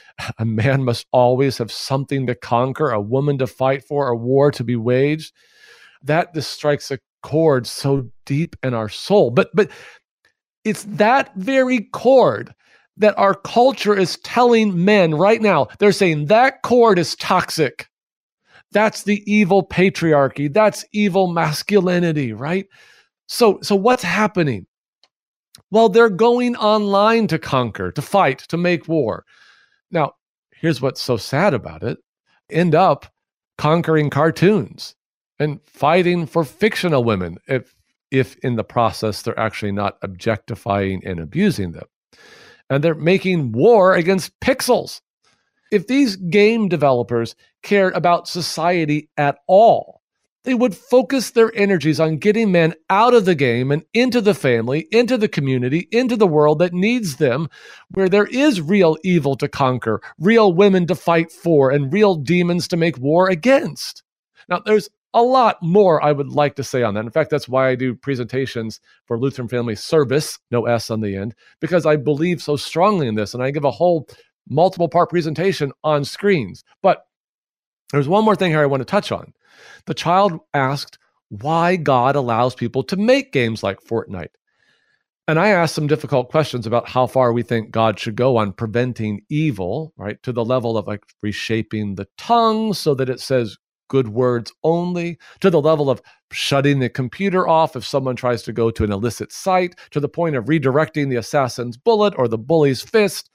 A man must always have something to conquer, a woman to fight for, a war to be waged. That just strikes a chord so deep in our soul. But, but it's that very chord that our culture is telling men right now. They're saying that chord is toxic. That's the evil patriarchy. That's evil masculinity, right? So, so what's happening? Well, they're going online to conquer, to fight, to make war. Now, here's what's so sad about it. End up conquering cartoons and fighting for fictional women if, if in the process they're actually not objectifying and abusing them. And they're making war against pixels. If these game developers cared about society at all, they would focus their energies on getting men out of the game and into the family, into the community, into the world that needs them, where there is real evil to conquer, real women to fight for, and real demons to make war against. Now, there's a lot more I would like to say on that. In fact, that's why I do presentations for Lutheran Family Service, no S on the end, because I believe so strongly in this, and I give a whole multiple part presentation on screens. But there's one more thing here I want to touch on. The child asked why God allows people to make games like Fortnite. And I asked some difficult questions about how far we think God should go on preventing evil, right, to the level of like reshaping the tongue so that it says good words only, to the level of shutting the computer off if someone tries to go to an illicit site, to the point of redirecting the assassin's bullet or the bully's fist.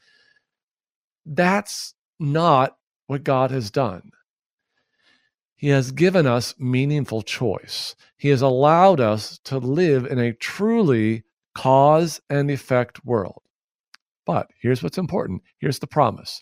That's not what God has done. He has given us meaningful choice. He has allowed us to live in a truly cause and effect world. But here's what's important. Here's the promise.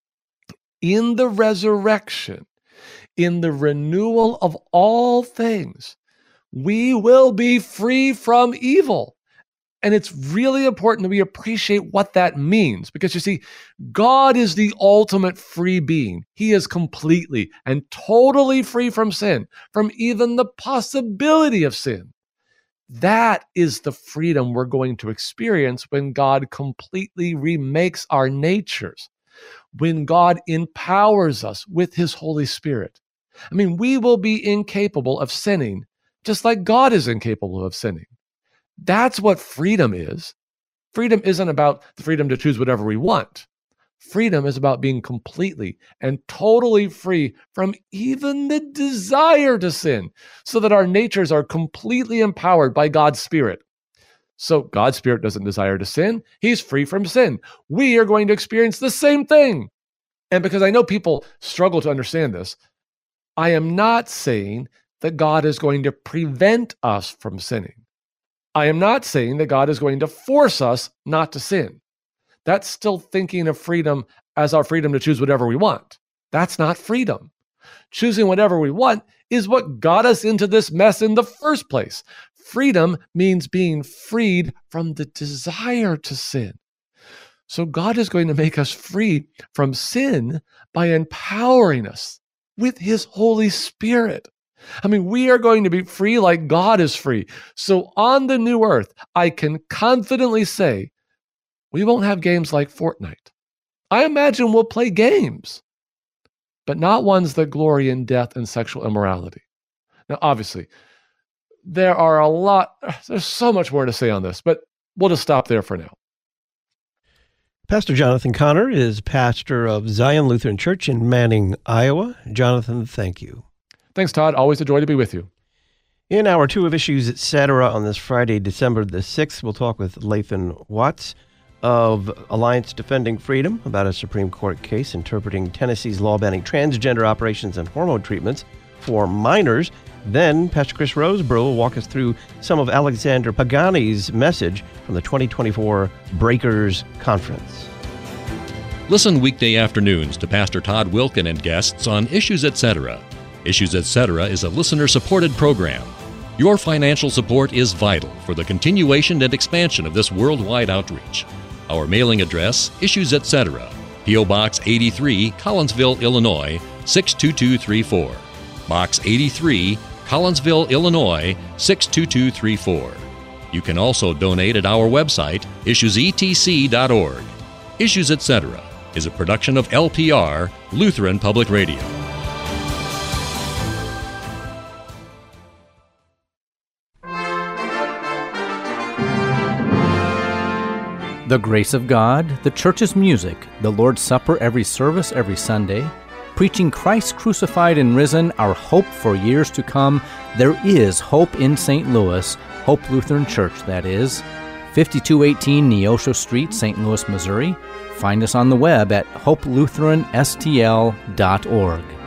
In the resurrection, in the renewal of all things, we will be free from evil. And it's really important that we appreciate what that means, because you see, God is the ultimate free being. He is completely and totally free from sin, from even the possibility of sin. That is the freedom we're going to experience when God completely remakes our natures, when God empowers us with his Holy Spirit. I mean, we will be incapable of sinning, just like God is incapable of sinning. That's what freedom is. Freedom isn't about the freedom to choose whatever we want. Freedom is about being completely and totally free from even the desire to sin, so that our natures are completely empowered by God's Spirit. So God's Spirit doesn't desire to sin. He's free from sin. We are going to experience the same thing. And because I know people struggle to understand this, I am not saying that God is going to prevent us from sinning. I am not saying that God is going to force us not to sin. That's still thinking of freedom as our freedom to choose whatever we want. That's not freedom. Choosing whatever we want is what got us into this mess in the first place. Freedom means being freed from the desire to sin. So God is going to make us free from sin by empowering us with his Holy Spirit. I mean, we are going to be free like God is free. So on the new earth, I can confidently say, we won't have games like Fortnite. I imagine we'll play games, but not ones that glory in death and sexual immorality. Now, obviously, there are a lot, there's so much more to say on this, but we'll just stop there for now. Pastor Jonathan Conner is pastor of Zion Lutheran Church in Manning, Iowa. Jonathan, thank you. Thanks, Todd. Always a joy to be with you. In hour two of Issues Etc. on this Friday, December the sixth, we'll talk with Lathan Watts of Alliance Defending Freedom about a Supreme Court case interpreting Tennessee's law banning transgender operations and hormone treatments for minors. Then Pastor Chris Roseborough will walk us through some of Alexander Pagani's message from the twenty twenty-four Breakers Conference. Listen weekday afternoons to Pastor Todd Wilkin and guests on Issues Etc. Issues Etc. is a listener-supported program. Your financial support is vital for the continuation and expansion of this worldwide outreach. Our mailing address, Issues Etc., P O. Box eighty-three, Collinsville, Illinois, six two two three four. Box eighty-three, Collinsville, Illinois, six two two three four. You can also donate at our website, issues e t c dot org. Issues Etc. is a production of L P R, Lutheran Public Radio. The grace of God, the church's music, the Lord's Supper every service every Sunday, preaching Christ crucified and risen, our hope for years to come. There is hope in Saint Louis, Hope Lutheran Church, that is. fifty-two eighteen Neosho Street, Saint Louis, Missouri. Find us on the web at hope lutheran s t l dot org.